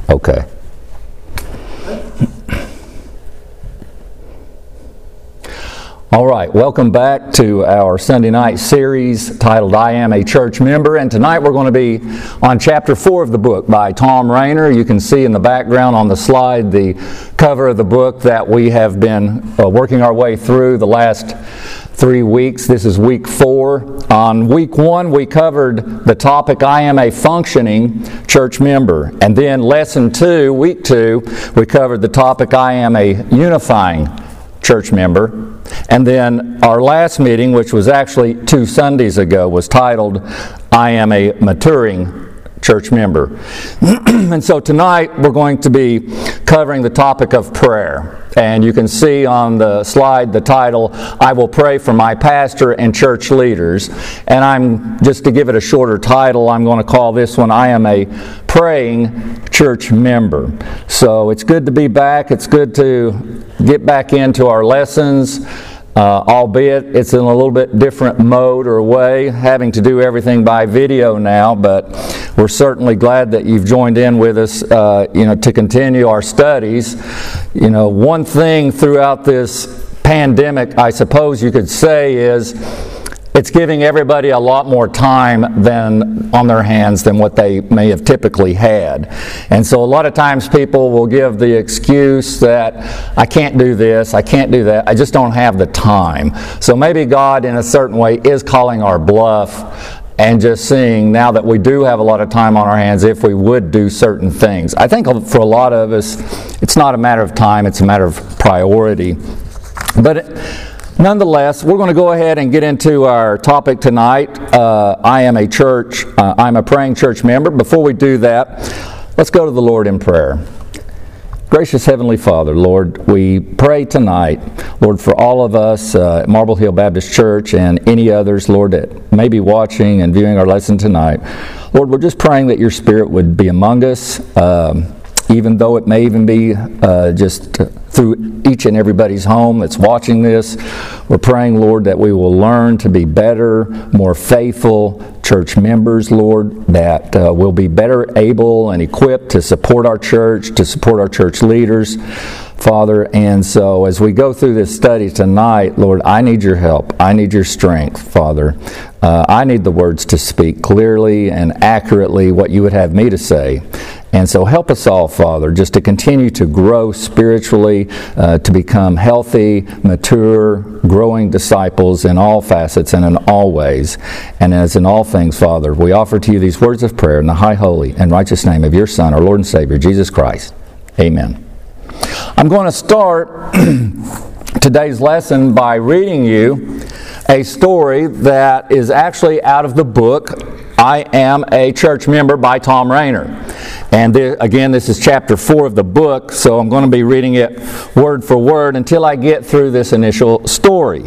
Okay. All right, welcome back to our Sunday night series titled I Am a Church Member. And tonight we're going to be on chapter 4 of the book by Tom Rainer. You can see in the background on the slide the cover of the book that we have been working our way through the last 3 weeks. This is week 4. On week 1, we covered the topic, I am a functioning church member. And then lesson 2, week 2, we covered the topic, I am a unifying church member. And then our last meeting, which was actually 2 Sundays ago, was titled, I am a maturing church member. And so tonight we're going to be covering the topic of prayer. And you can see on the slide the title, I will pray for my pastor and church leaders. And just to give it a shorter title, I'm going to call this one, I am a praying church member. So it's good to be back. It's good to get back into our lessons. Albeit it's in a little bit different mode or way, having to do everything by video now, but we're certainly glad that you've joined in with us, to continue our studies. One thing throughout this pandemic, I suppose you could say, is it's giving everybody a lot more time on their hands than what they may have typically had. And so a lot of times people will give the excuse that I can't do this, I can't do that, I just don't have the time. So maybe God in a certain way is calling our bluff and just seeing now that we do have a lot of time on our hands if we would do certain things. I think for a lot of us it's not a matter of time, it's a matter of priority. But nonetheless, we're going to go ahead and get into our topic tonight. I'm a praying church member. Before we do that, let's go to the Lord in prayer. Gracious Heavenly Father, Lord, we pray tonight, Lord, for all of us at Marble Hill Baptist Church and any others, Lord, that may be watching and viewing our lesson tonight. Lord, we're just praying that your Spirit would be among us, even though it may even be just through each and everybody's home that's watching this. We're praying, Lord, that we will learn to be better, more faithful church members, Lord, that will be better able and equipped to support our church, to support our church leaders, Father. And so as we go through this study tonight, Lord, I need your help. I need your strength, Father. I need the words to speak clearly and accurately what you would have me to say. And so help us all, Father, just to continue to grow spiritually, to become healthy, mature, growing disciples in all facets and in all ways. And as in all things, Father, we offer to you these words of prayer in the high, holy, and righteous name of your Son, our Lord and Savior, Jesus Christ. Amen. I'm going to start today's lesson by reading you a story that is actually out of the book, I Am a Church Member by Tom Rainer. And again, this is chapter 4 of the book, so I'm going to be reading it word for word until I get through this initial story.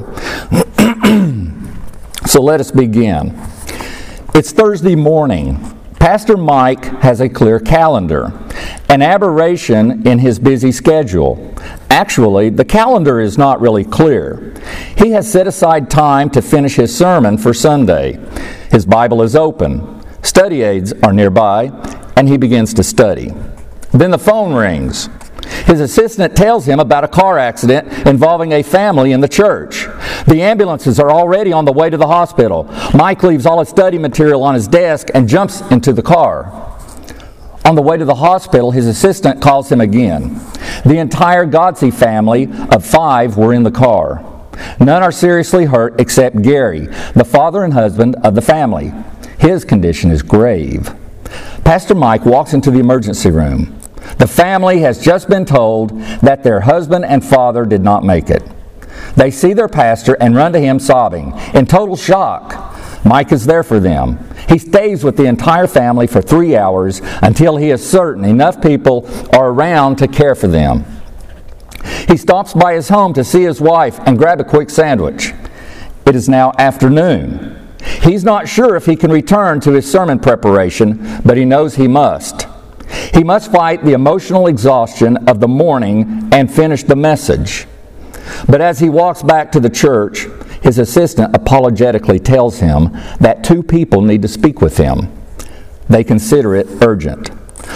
So let us begin. It's Thursday morning. Pastor Mike has a clear calendar, an aberration in his busy schedule. Actually, the calendar is not really clear. He has set aside time to finish his sermon for Sunday. His Bible is open. Study aids are nearby, and he begins to study. Then the phone rings. His assistant tells him about a car accident involving a family in the church. The ambulances are already on the way to the hospital. Mike leaves all his study material on his desk and jumps into the car. On the way to the hospital, his assistant calls him again. The entire Godsey family of 5 were in the car. None are seriously hurt except Gary, the father and husband of the family. His condition is grave. Pastor Mike walks into the emergency room. The family has just been told that their husband and father did not make it. They see their pastor and run to him sobbing, in total shock. Mike is there for them. He stays with the entire family for 3 hours until he is certain enough people are around to care for them. He stops by his home to see his wife and grab a quick sandwich. It is now afternoon. He's not sure if he can return to his sermon preparation, but he knows he must. He must fight the emotional exhaustion of the morning and finish the message. But as he walks back to the church, his assistant apologetically tells him that 2 people need to speak with him. They consider it urgent.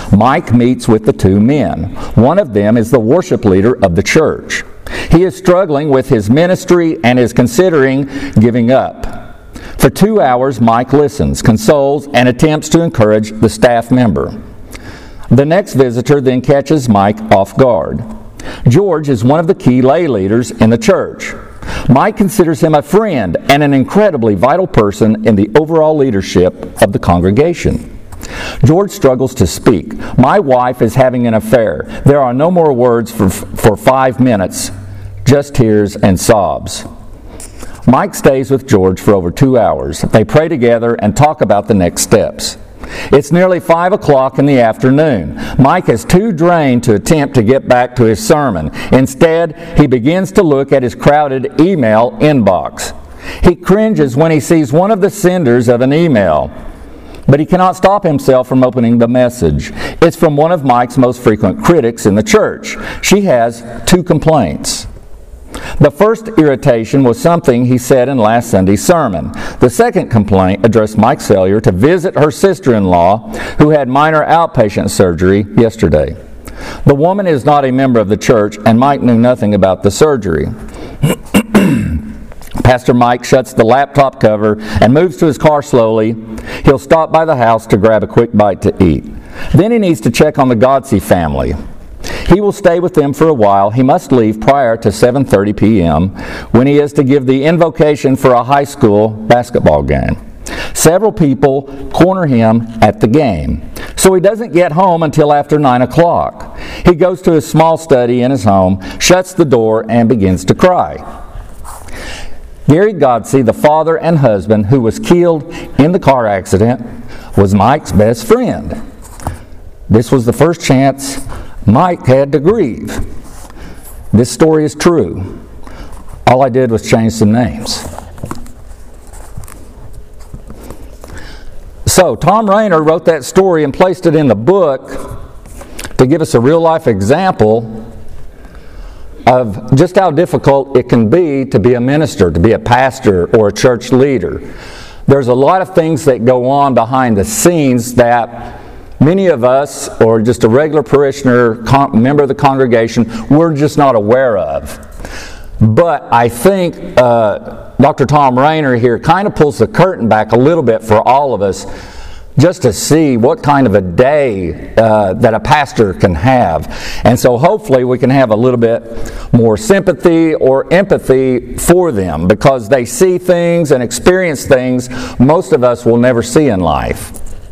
Mike meets with the two men. One of them is the worship leader of the church. He is struggling with his ministry and is considering giving up. For 2 hours, Mike listens, consoles, and attempts to encourage the staff member. The next visitor then catches Mike off guard. George is one of the key lay leaders in the church. Mike considers him a friend and an incredibly vital person in the overall leadership of the congregation. George struggles to speak. My wife is having an affair. There are no more words for 5 minutes, just tears and sobs. Mike stays with George for over 2 hours. They pray together and talk about the next steps. It's nearly 5 o'clock in the afternoon. Mike is too drained to attempt to get back to his sermon. Instead, he begins to look at his crowded email inbox. He cringes when he sees one of the senders of an email, but he cannot stop himself from opening the message. It's from one of Mike's most frequent critics in the church. She has 2 complaints. The first irritation was something he said in last Sunday's sermon. The second complaint addressed Mike's failure to visit her sister-in-law, who had minor outpatient surgery yesterday. The woman is not a member of the church, and Mike knew nothing about the surgery. Pastor Mike shuts the laptop cover and moves to his car slowly. He'll stop by the house to grab a quick bite to eat. Then he needs to check on the Godsey family. He will stay with them for a while. He must leave prior to 7:30 p.m. when he is to give the invocation for a high school basketball game. Several people corner him at the game, so he doesn't get home until after 9 o'clock. He goes to his small study in his home, shuts the door, and begins to cry. Gary Godsey, the father and husband who was killed in the car accident, was Mike's best friend. This was the first chance Mike had to grieve. This story is true. All I did was change some names. So, Tom Rainer wrote that story and placed it in the book to give us a real-life example of just how difficult it can be a minister, to be a pastor or a church leader. There's a lot of things that go on behind the scenes that many of us, or just a regular parishioner, member of the congregation, we're just not aware of. But I think Dr. Tom Rainer here kind of pulls the curtain back a little bit for all of us, just to see what kind of a day that a pastor can have. And so hopefully we can have a little bit more sympathy or empathy for them, because they see things and experience things most of us will never see in life.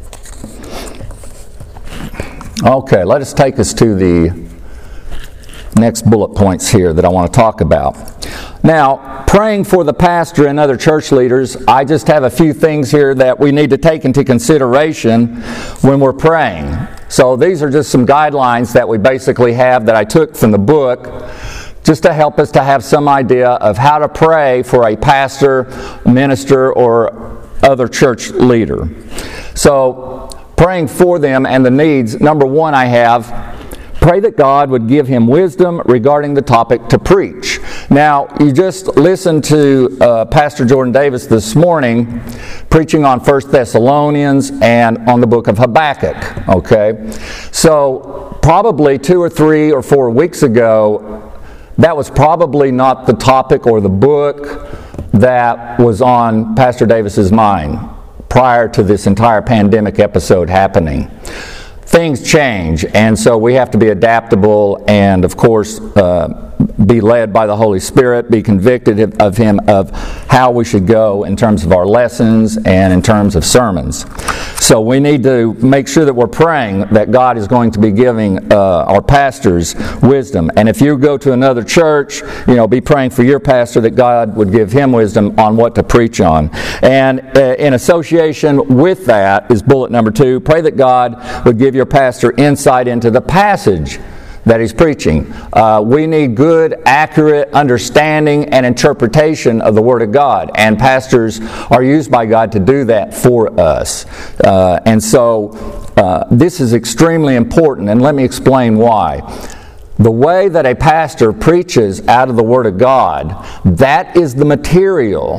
Okay, let us take us to the next bullet points here that I want to talk about. Now, praying for the pastor and other church leaders, I just have a few things here that we need to take into consideration when we're praying. So these are just some guidelines that we basically have that I took from the book, just to help us to have some idea of how to pray for a pastor, minister, or other church leader. So, praying for them and the needs, number one I have, pray that God would give him wisdom regarding the topic to preach. Now, you just listened to Pastor Jordan Davis this morning preaching on 1 Thessalonians and on the book of Habakkuk, okay? So, probably 2 or 3 or 4 weeks ago, that was probably not the topic or the book that was on Pastor Davis's mind prior to this entire pandemic episode happening. Things change, and so we have to be adaptable and, of course, be led by the Holy Spirit, be convicted of Him of how we should go in terms of our lessons and in terms of sermons. So we need to make sure that we're praying that God is going to be giving our pastors wisdom. And if you go to another church, be praying for your pastor that God would give him wisdom on what to preach on. And in association with that is bullet number 2, pray that God would give your pastor insight into the passage that he's preaching. We need good, accurate understanding and interpretation of the Word of God, and pastors are used by God to do that for us. And so this is extremely important, and let me explain why. The way that a pastor preaches out of the Word of God, that is the material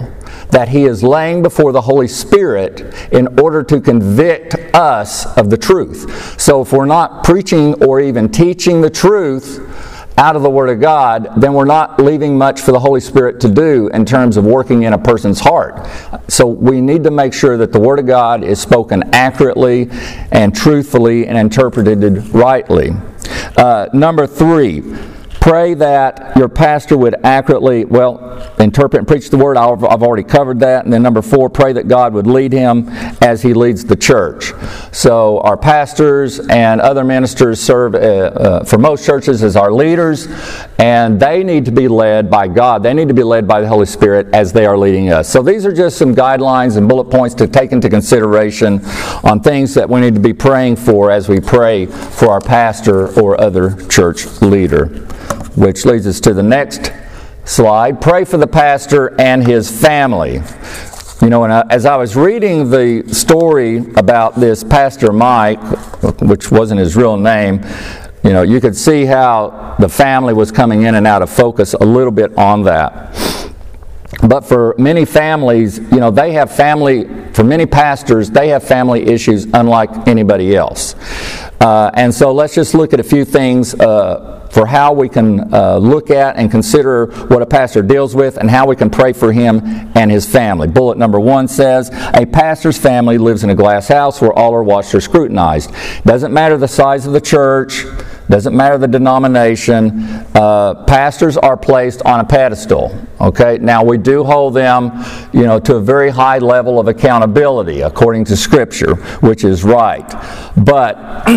that he is laying before the Holy Spirit in order to convict us of the truth. So if we're not preaching or even teaching the truth out of the Word of God, then we're not leaving much for the Holy Spirit to do in terms of working in a person's heart. So we need to make sure that the Word of God is spoken accurately and truthfully and interpreted rightly. Number 3, pray that your pastor would accurately, interpret and preach the Word. I've already covered that. And then number 4, pray that God would lead him as he leads the church. So our pastors and other ministers serve for most churches as our leaders, and they need to be led by God. They need to be led by the Holy Spirit as they are leading us. So these are just some guidelines and bullet points to take into consideration on things that we need to be praying for as we pray for our pastor or other church leader. Which leads us to the next slide. Pray for the pastor and his family. You know, as I was reading the story about this Pastor Mike, which wasn't his real name, you know, you could see how the family was coming in and out of focus a little bit on that. But for many families, you know, for many pastors, they have family issues unlike anybody else. And so let's just look at a few things for how we can look at and consider what a pastor deals with and how we can pray for him and his family. Bullet number 1 says, a pastor's family lives in a glass house where all are watched or scrutinized. Doesn't matter the size of the church, doesn't matter the denomination, pastors are placed on a pedestal. Okay, now we do hold them, you know, to a very high level of accountability according to Scripture, which is right. But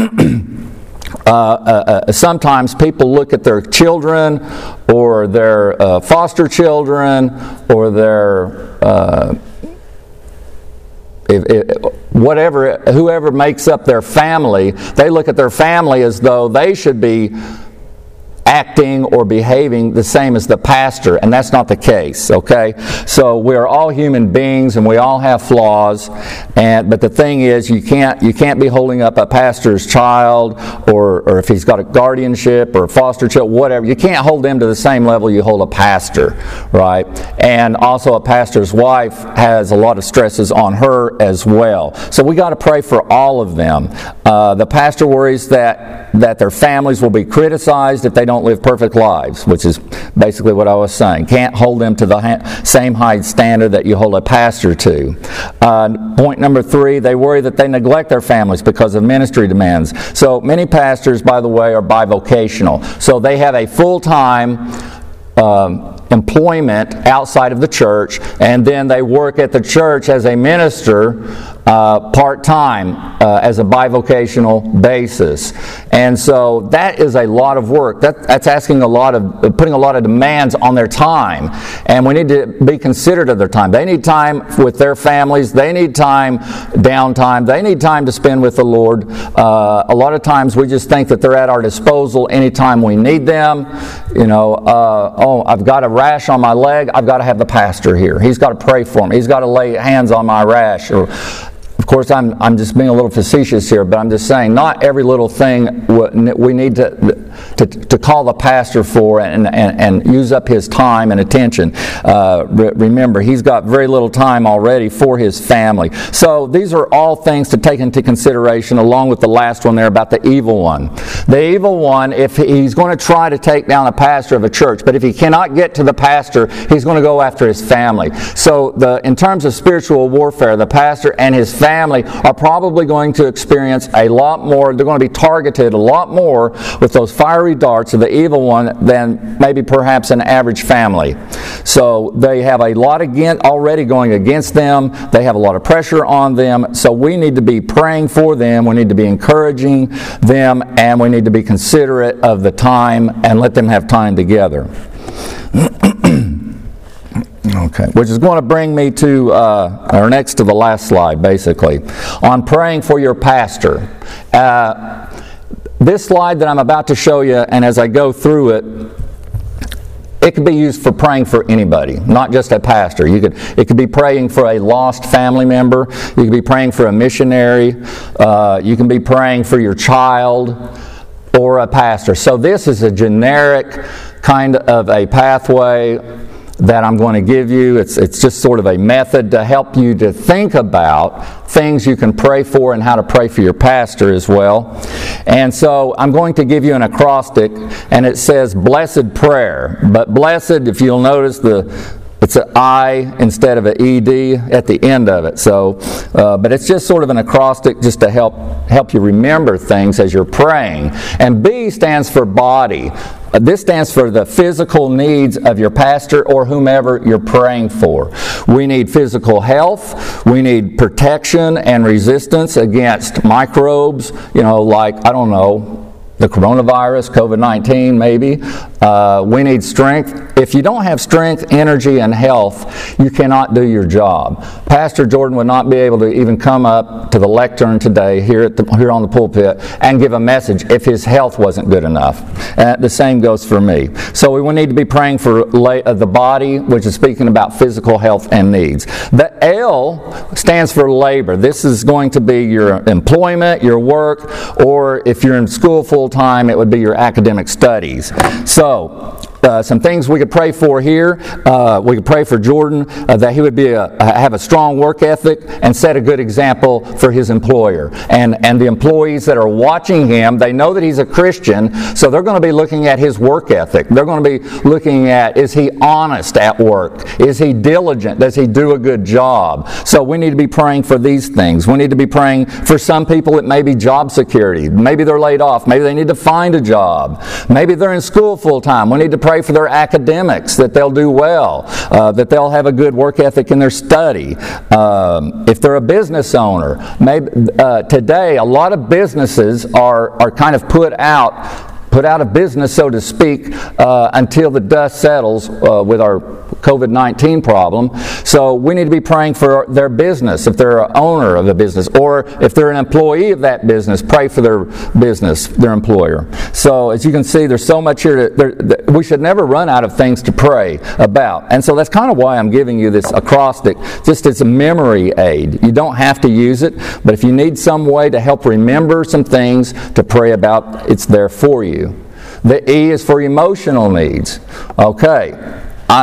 sometimes people look at their children or their foster children or their whoever makes up their family, they look at their family as though they should be acting or behaving the same as the pastor, and that's not the case, okay? So we're all human beings and we all have flaws, but the thing is you can't be holding up a pastor's child or if he's got a guardianship or a foster child, whatever, you can't hold them to the same level you hold a pastor, right? And also a pastor's wife has a lot of stresses on her as well. So we got to pray for all of them. The pastor worries that their families will be criticized if they don't live perfect lives, which is basically what I was saying. Can't hold them to the same high standard that you hold a pastor to. Point number 3, they worry that they neglect their families because of ministry demands. So many pastors, by the way, are bivocational. So they have a full-time employment outside of the church, and then they work at the church as a minister part-time as a bivocational basis. And so that is a lot of work. That's asking putting a lot of demands on their time. And we need to be considerate of their time. They need time with their families. They need time, downtime. They need time to spend with the Lord. A lot of times we just think that they're at our disposal anytime we need them. You know, I've got a rash on my leg. I've got to have the pastor here. He's got to pray for me. He's got to lay hands on my rash. Of course, I'm just being a little facetious here, but I'm just saying not every little thing we need to call the pastor for and use up his time and attention. Remember, he's got very little time already for his family. So these are all things to take into consideration, along with the last one there about the evil one. The evil one, if he's going to try to take down a pastor of a church, but if he cannot get to the pastor, he's going to go after his family. So in terms of spiritual warfare, the pastor and his family are probably going to experience a lot more, they're going to be targeted a lot more with those fiery darts of the evil one than maybe perhaps an average family. So they have a lot already going against them. They have a lot of pressure on them. So we need to be praying for them. We need to be encouraging them, and we need to be considerate of the time and let them have time together. Okay, which is going to bring me to our next to the last slide, basically, on praying for your pastor. This slide that I'm about to show you, and as I go through it, it could be used for praying for anybody, not just a pastor. It could be praying for a lost family member. You could be praying for a missionary. You can be praying for your child or a pastor. So this is a generic kind of a pathway that I'm going to give you. It's just sort of a method to help you to think about things you can pray for and how to pray for your pastor as well. And so I'm going to give you an acrostic, and it says blessed prayer. But blessed, if you'll notice, it's an I instead of an ED at the end of it. So, but it's just sort of an acrostic just to help you remember things as you're praying. And B stands for body. This stands for the physical needs of your pastor or whomever you're praying for. We need physical health. We need protection and resistance against microbes, like, I don't know, the coronavirus, COVID-19 maybe. We need strength. If you don't have strength, energy, and health, you cannot do your job. Pastor Jordan would not be able to even come up to the lectern today here on the pulpit and give a message if his health wasn't good enough. The same goes for me. So we will need to be praying for the body, which is speaking about physical health and needs. The L stands for labor. This is going to be your employment, your work, or if you're in school full-time, it would be your academic studies. So, some things we could pray for here. We could pray for Jordan that he would have a strong work ethic and set a good example for his employer. And the employees that are watching him, they know that he's a Christian, so they're going to be looking at his work ethic. They're going to be looking at, is he honest at work? Is he diligent? Does he do a good job? So we need to be praying for these things. We need to be praying for some people, it may be job security. Maybe they're laid off. Maybe they need to find a job. Maybe they're in school full time. We need to pray for their academics, that they'll do well, that they'll have a good work ethic in their study. If they're a business owner, maybe today a lot of businesses are kind of put out of business, so to speak, until the dust settles with our COVID-19 problem. So we need to be praying for their business, if they're an owner of a business, or if they're an employee of that business, pray for their business, their employer. So as you can see, there's so much here. We should never run out of things to pray about. And so that's kind of why I'm giving you this acrostic, just as a memory aid. You don't have to use it, but if you need some way to help remember some things to pray about, it's there for you. The E is for emotional needs. Okay.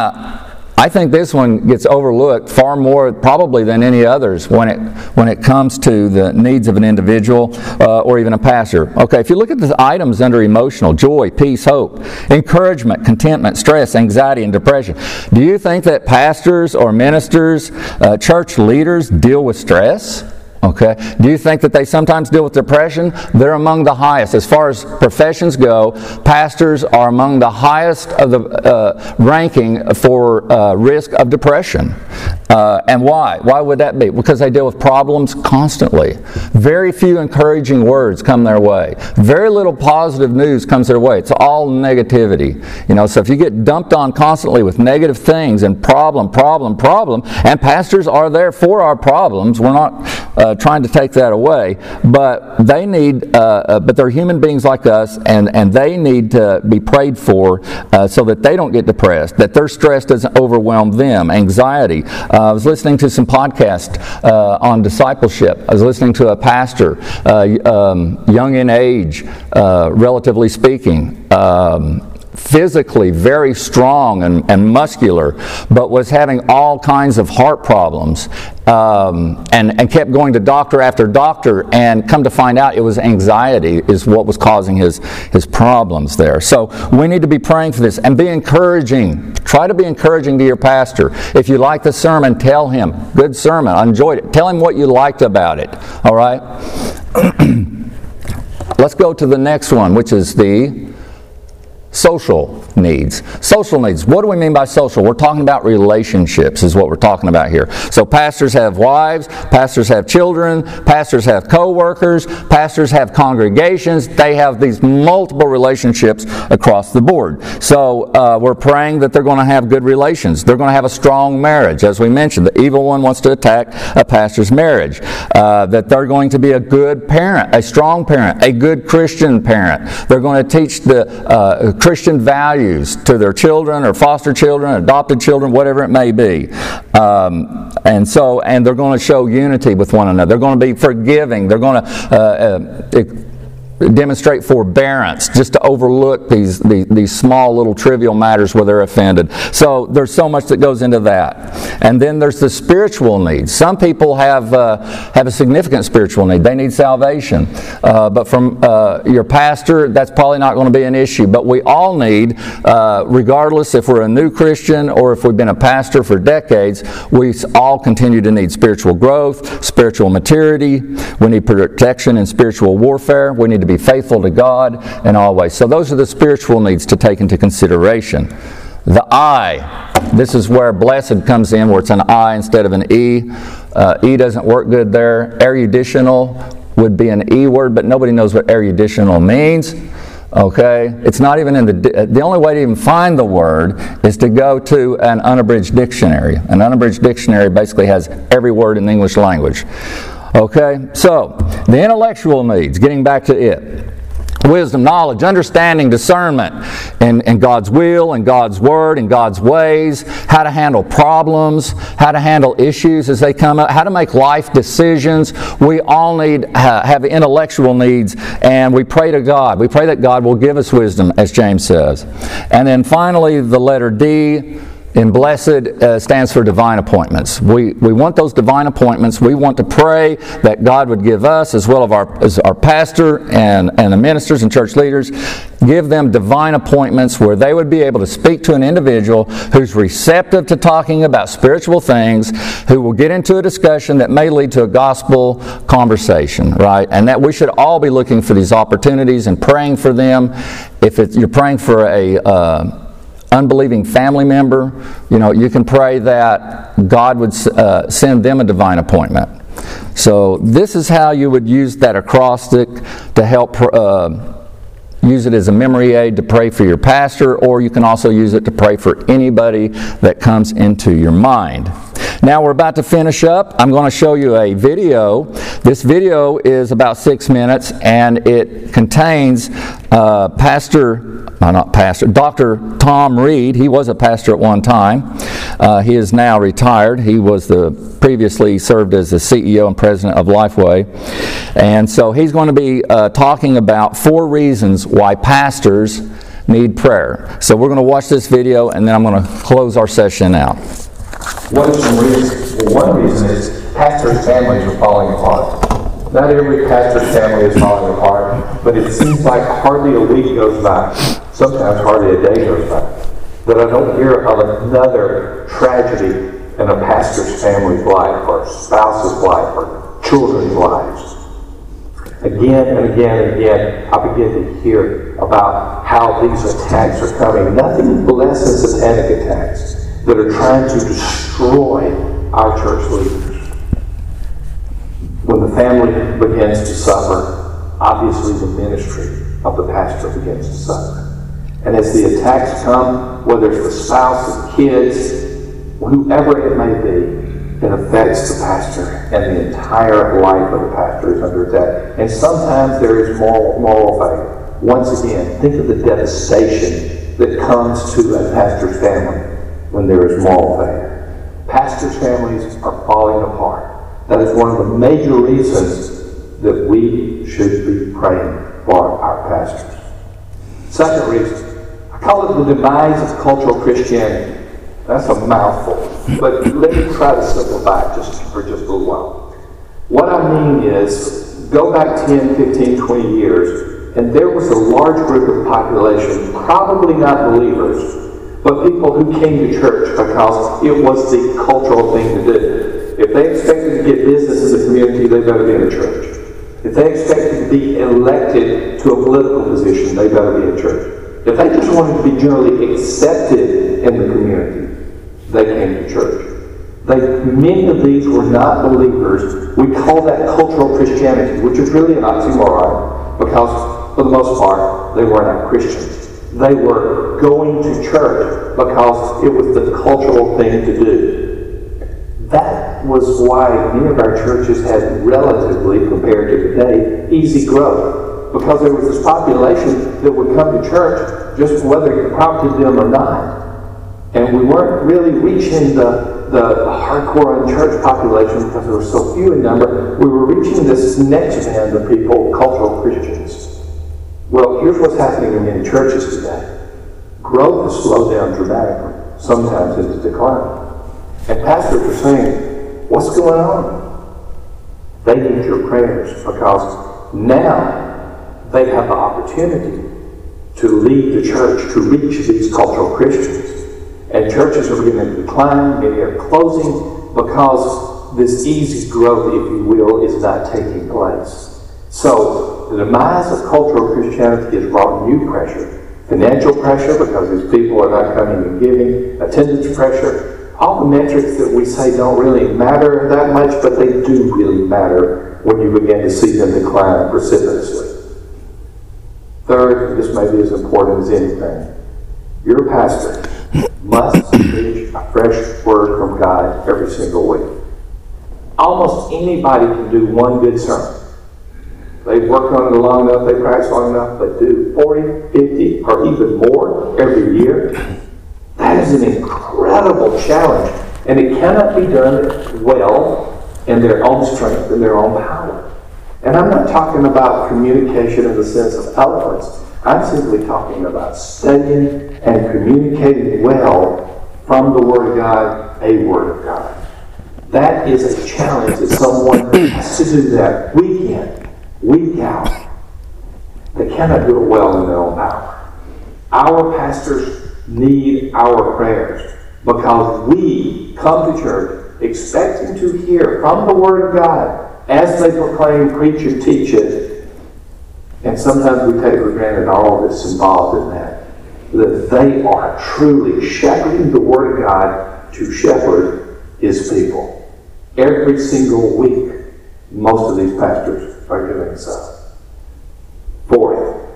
I think this one gets overlooked far more probably than any others when it comes to the needs of an individual or even a pastor. Okay, if you look at the items under emotional, joy, peace, hope, encouragement, contentment, stress, anxiety, and depression. Do you think that pastors or ministers, church leaders deal with stress? Okay. Do you think that they sometimes deal with depression? They're among the highest. As far as professions go, pastors are among the highest of the ranking for risk of depression. And why? Why would that be? Because they deal with problems constantly. Very few encouraging words come their way. Very little positive news comes their way. It's all negativity. So if you get dumped on constantly with negative things and problem, and pastors are there for our problems. We're not trying to take that away, but they need, but they're human beings like us, and they need to be prayed for so that they don't get depressed, that their stress doesn't overwhelm them. Anxiety. I was listening to some podcast on discipleship. I was listening to a pastor, young in age, relatively speaking, physically very strong and muscular, but was having all kinds of heart problems, and kept going to doctor after doctor, and come to find out it was anxiety is what was causing his problems there. So we need to be praying for this and be encouraging. Try to be encouraging to your pastor. If you like the sermon, tell him, good sermon, I enjoyed it. Tell him what you liked about it. All right? Let's go to the next one, which is the social needs. Social needs. What do we mean by social? We're talking about relationships is what we're talking about here. So pastors have wives, pastors have children, pastors have co-workers, pastors have congregations. They have these multiple relationships across the board. So we're praying that they're going to have good relations. They're going to have a strong marriage. As we mentioned, the evil one wants to attack a pastor's marriage. That they're going to be a good parent, a strong parent, a good Christian parent. They're going to teach the Christian values to their children or foster children, adopted children, whatever it may be. And they're going to show unity with one another. They're going to be forgiving. They're going to demonstrate forbearance, just to overlook these small little trivial matters where they're offended. So there's so much that goes into that. And then there's the spiritual needs. Some people have a significant spiritual need. They need salvation. But from your pastor, that's probably not going to be an issue. But we all need, regardless if we're a new Christian or if we've been a pastor for decades, we all continue to need spiritual growth, spiritual maturity. We need protection in spiritual warfare. We need to be faithful to God in all ways. So those are the spiritual needs to take into consideration. The I, this is where blessed comes in, where it's an I instead of an E. E doesn't work good there. Eruditional would be an E word, but nobody knows what eruditional means. Okay? It's not even in the only way to even find the word is to go to an unabridged dictionary. An unabridged dictionary basically has every word in the English language. Okay, so the intellectual needs, getting back to it. Wisdom, knowledge, understanding, discernment in God's will and God's word and God's ways, how to handle problems, how to handle issues as they come up, how to make life decisions. We all have intellectual needs, and we pray to God. We pray that God will give us wisdom, as James says. And then finally, the letter D, in blessed stands for divine appointments. We want those divine appointments. We want to pray that God would give us, as well as our pastor and the ministers and church leaders, give them divine appointments where they would be able to speak to an individual who's receptive to talking about spiritual things, who will get into a discussion that may lead to a gospel conversation, right? And that we should all be looking for these opportunities and praying for them. If you're praying for a unbelieving family member, you can pray that God would send them a divine appointment. So this is how you would use that acrostic to help use it as a memory aid to pray for your pastor, or you can also use it to pray for anybody that comes into your mind. Now we're about to finish up. I'm going to show you a video. This video is about 6 minutes, and it contains Dr. Tom Reed. He was a pastor at one time. He is now retired. He was previously served as the CEO and president of Lifeway. And so he's going to be talking about 4 reasons why pastors need prayer. So we're going to watch this video, and then I'm going to close our session out. What are some reasons? Well, one reason is pastors' families are falling apart. Not every pastor's family is falling apart, but it seems like hardly a week goes by, sometimes hardly a day goes by, that I don't hear of another tragedy in a pastor's family's life, or spouse's life, or children's lives. Again and again and again, I begin to hear about how these attacks are coming. Nothing less than satanic attacks that are trying to destroy our church leaders. When the family begins to suffer, obviously the ministry of the pastor begins to suffer. And as the attacks come, whether it's the spouse, the kids, whoever it may be, it affects the pastor, and the entire life of the pastor is under attack. And sometimes there is moral failure. Once again, think of the devastation that comes to a pastor's family when there is moral failure. Pastors' families are falling apart. That is one of the major reasons that we should be praying for our pastors. Second reason, I call it the demise of cultural Christianity. That's a mouthful, but let me try to simplify it for just a little while. What I mean is, go back 10, 15, 20 years, and there was a large group of the population, probably not believers, but people who came to church because it was the cultural thing to do. If they expected to get business in the community, they better be in a church. If they expected to be elected to a political position, they better be in church. If they just wanted to be generally accepted in the community, they came to church. Many of these were not believers. We call that cultural Christianity, which is really an oxymoron, because for the most part, they were not Christians. They were going to church because it was the cultural thing to do. That was why many of our churches had relatively, compared to today, easy growth. Because there was this population that would come to church just whether it prompted them or not. And we weren't really reaching the hardcore unchurched population because there were so few in number. We were reaching this next band of people, cultural Christians. Well, here's what's happening in many churches today. Growth has slowed down dramatically, sometimes into decline. And pastors are saying, what's going on? They need your prayers because now they have the opportunity to lead the church to reach these cultural Christians. And churches are beginning to decline, many are closing because this easy growth, if you will, is not taking place. So the demise of cultural Christianity has brought new pressure. Financial pressure because these people are not coming and giving. Attendance pressure. All the metrics that we say don't really matter that much, but they do really matter when you begin to see them decline precipitously. Third, this may be as important as anything. Your pastor must preach a fresh word from God every single week. Almost anybody can do one good sermon. They work on it long enough, they practice long enough, but do 40, 50, or even more every year. That is an incredible challenge. And it cannot be done well in their own strength and their own power. And I'm not talking about communication in the sense of eloquence. I'm simply talking about studying and communicating well from the Word of God, a Word of God. That is a challenge that someone has to do that week in, week out. They cannot do it well in their own power. Our pastors need our prayers because we come to church expecting to hear from the Word of God as they proclaim, preach, and teach it. And sometimes we take for granted all that's involved in that. That they are truly shepherding the Word of God to shepherd His people. Every single week, most of these pastors are doing so. Fourth,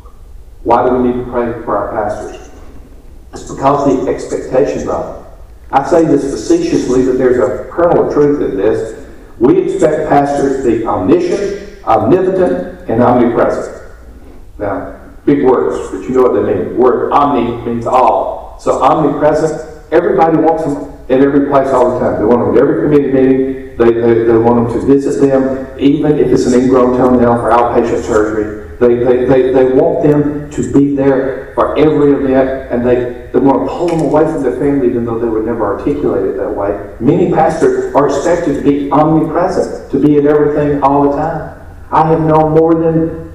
why do we need to pray for our pastors? It's because the expectations of them. I say this facetiously, but there's a kernel of truth in this. We expect pastors to be omniscient, omnipotent, and omnipresent. Now, big words, but you know what they mean. The word omni means all. So omnipresent, everybody wants them in every place all the time. They want them at every committee meeting. They want them to visit them, even if it's an ingrown toenail for outpatient surgery. They want them to be there for every event, and they want to pull them away from their family even though they would never articulate it that way. Many pastors are expected to be omnipresent, to be at everything all the time. I have known more than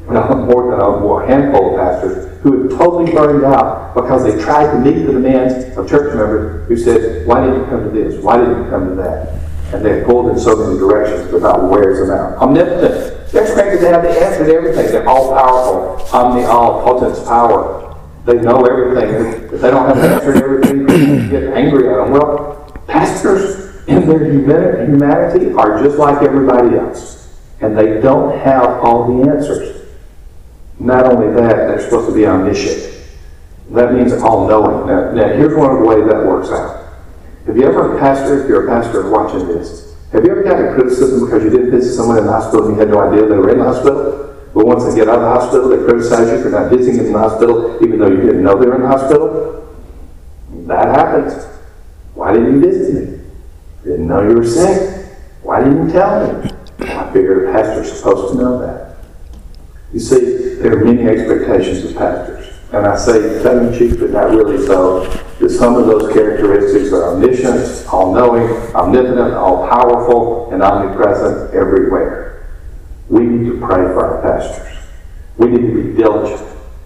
a handful of pastors who have totally burned out because they tried to meet the demands of church members who said, why didn't you come to this? Why didn't you come to that? And they're pulled in so many directions without wears them out. Omnipotent. They're expected to have the answer to everything. They're all-powerful, omnipotent power. They know everything. If they don't have the answer to everything, they get angry at them. Well, pastors in their humanity are just like everybody else. And they don't have all the answers. Not only that, they're supposed to be omniscient. That means all-knowing. Now, here's one of the ways that works out. Have you ever, if you're a pastor watching this, have you ever gotten criticism because you didn't visit someone in the hospital and you had no idea they were in the hospital? But once they get out of the hospital, they criticize you for not visiting in the hospital even though you didn't know they were in the hospital? That happens. Why didn't you visit me? Didn't know you were sick. Why didn't you tell me? I figure a pastor's supposed to know that. You see, there are many expectations of pastors. And I say tongue-in-cheek, but not really so, that some of those characteristics are omniscient, all-knowing, omnipotent, all-powerful, and omnipresent everywhere. We need to pray for our pastors. We need to be diligent.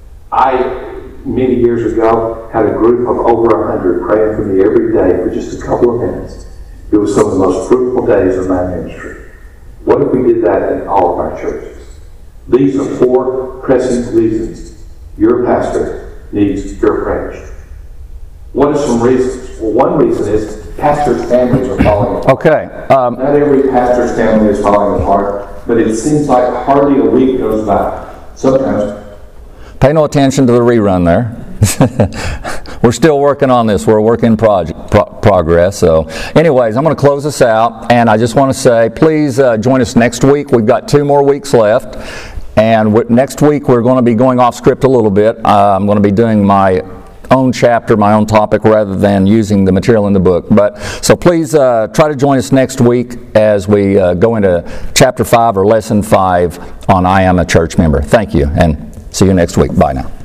Many years ago, had a group of over 100 praying for me every day for just a couple of minutes. It was some of the most fruitful days of my ministry. What if we did that in all of our churches? These are 4 pressing reasons your pastor needs your prayers. What are some reasons? Well, one reason is pastors' families are falling apart. Okay. Not every pastor's family is falling apart, but it seems like hardly a week goes by. Sometimes. Pay no attention to the rerun there. We're still working on this. We're a work in progress. So anyways, I'm going to close this out, and I just want to say, please join us next week. We've got 2 more weeks left. And next week we're going to be going off script a little bit. I'm going to be doing my own chapter, my own topic, rather than using the material in the book. So please try to join us next week as we go into chapter 5 or lesson 5 on I Am a Church Member. Thank you, and See you next week. Bye now.